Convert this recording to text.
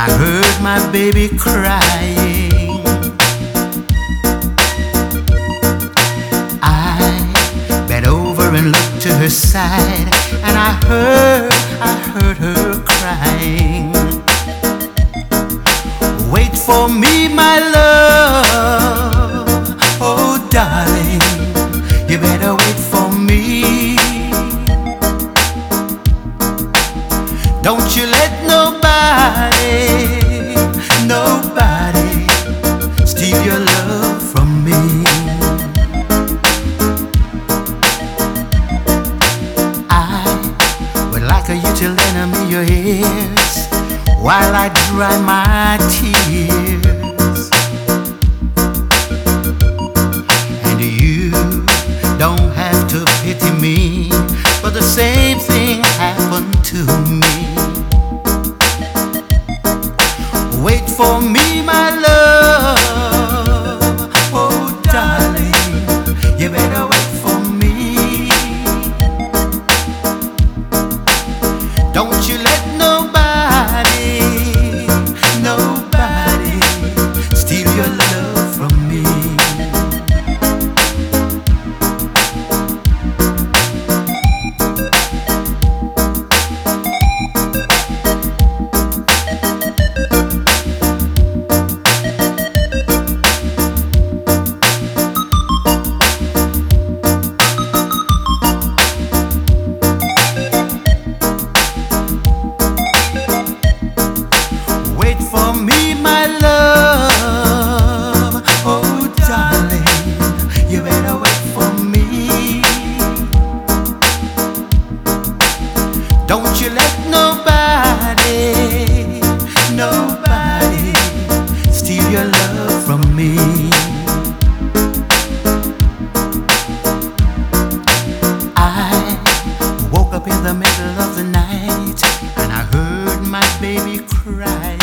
I heard my baby crying. I bent over and looked to her side, and I heard her crying. Wait for me, my love, oh darling, you better wait for me. Don't you let nobody steal your love from me. I would like you to lend me your ears while I dry my tears. And you don't have to pity me, but the same thing happened to me. Wait for me, my love, oh darling, you better wait for me. Don't you let nobody steal your love from me. Wait for me, my love, oh darling, you better wait for me. Don't you let nobody steal your love from me. I woke up in the middle of the night, and I heard my baby cry.